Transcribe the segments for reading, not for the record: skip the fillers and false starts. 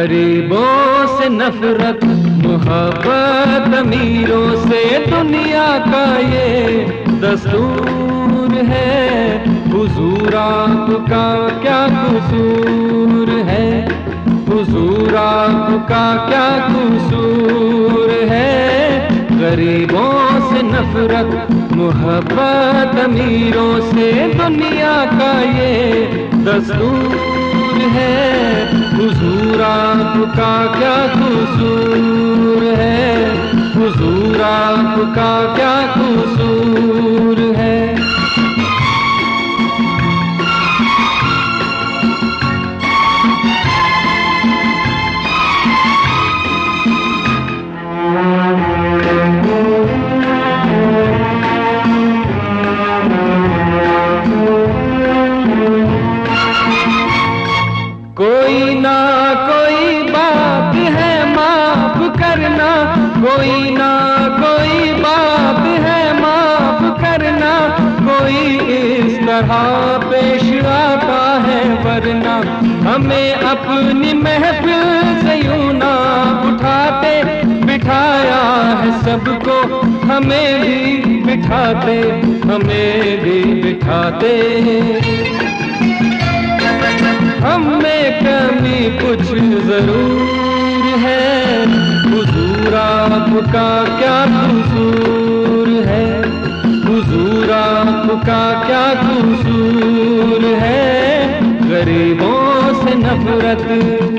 गरीबों से नफरत, मोहब्बत अमीरों से दुनिया का ये दस्तूर है। हुजूर आपका क्या कसूर है, हुजूर आपका क्या कसूर है। गरीबों से नफरत, मोहब्बत अमीरों से दुनिया का ये दस्तूर है। हुजूर आपका क्या कसूर है, हुजूर आपका क्या कसूर है। कोई ना कोई बात है माफ करना, कोई ना कोई बात है माफ करना। कोई इस तरह पेश आता है वरना हमें अपनी महफिल से यूं ना उठाते। बिठाया है सबको, हमें भी बिठाते, हमें भी बिठाते। हमें कमी कुछ जरूर है, हुजूर आपका क्या कसूर है, हुजूर आपका क्या कसूर है। गरीबों से नफरत,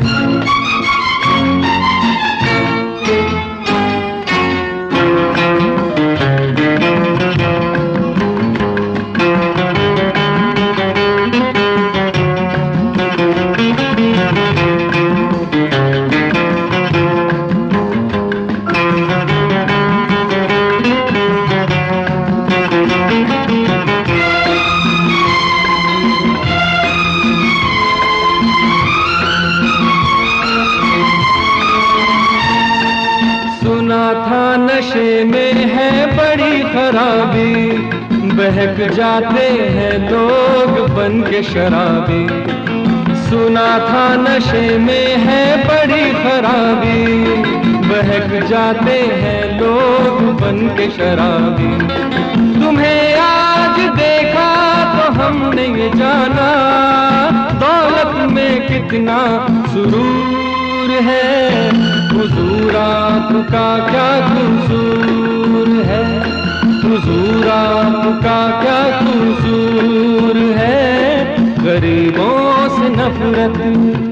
सुना था नशे में है बड़ी खराबी, बहक जाते हैं लोग बन के शराबी। सुना था नशे में है बड़ी खराबी, बहक जाते हैं लोग बन के शराबी। तुम्हें आज देखा तो हमने ये जाना, दौलत में कितना सुरूर है। हुजूर आपका क्या कसूर है, हुजूर आपका क्या कसूर है। गरीबों से नफरत,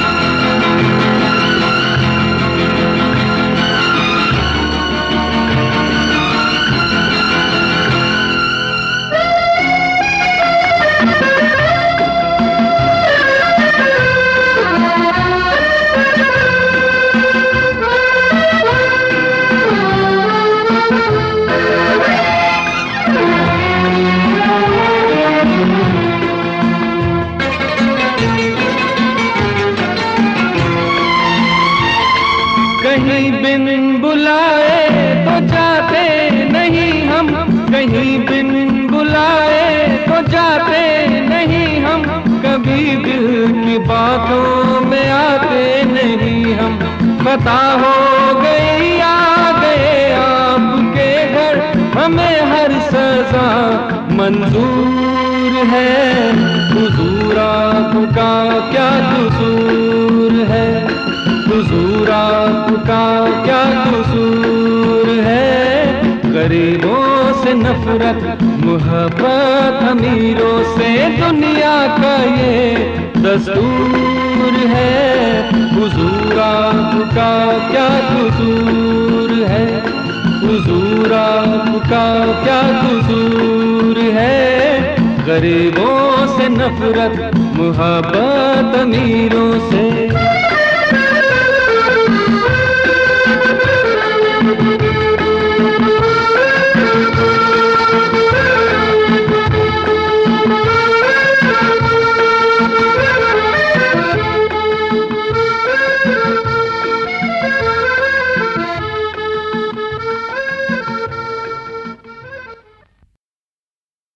कहीं बिन बुलाए तो जाते नहीं हम, कहीं बिन बुलाए तो जाते नहीं हम। कभी दिल की बातों में आते नहीं हम। खता हो गई आ गए आपके घर, हमें हर सजा मंजूर है। हुजूर आपका क्या कसूर है, हुजूर आपका क्या कसूर है। गरीबों से नफरत, मोहब्बत अमीरों से दुनिया का ये दस्तूर है। हुजूर आपका क्या कसूर है, हुजूर आपका क्या कसूर है। गरीबों से नफरत, मोहब्बत अमीरों से